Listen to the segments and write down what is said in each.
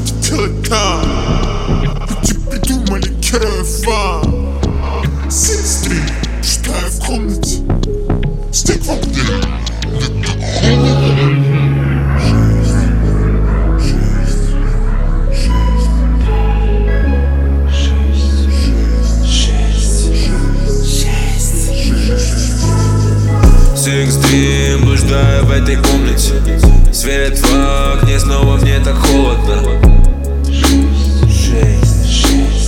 делать там. Люди придумали героев вам. Сестри, пустая в комнате. Стек в окне. Six Dream, блуждаю в этой комнате. Свет в окне, снова мне так холодно. Шесть.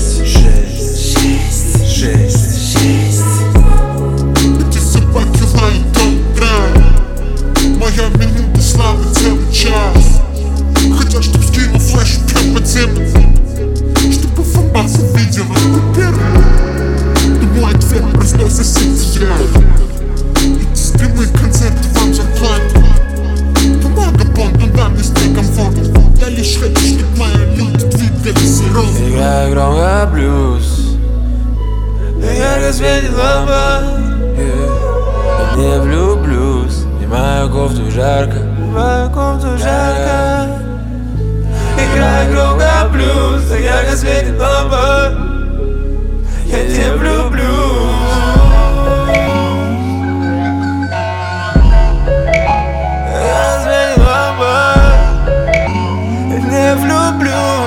Эти собаки лают до утра. Моя минута славы целый час. Хотят, чтоб скинул флеш прям под землю, чтобы ФАМАС увидел это первым. И мой ответ разносится зря. Прямые концерты вам зарплату. Помога Бонду, нам не дискомфортно. Я лишь хочу, чтоб мои люди двигались ровно. Играю громко блюз, ярко светит лампа. Я не влюблюсь, снимаю кофту жарко. Играю громко блюз, ярко светит лампа. Я не влюблюсь. Влюблю.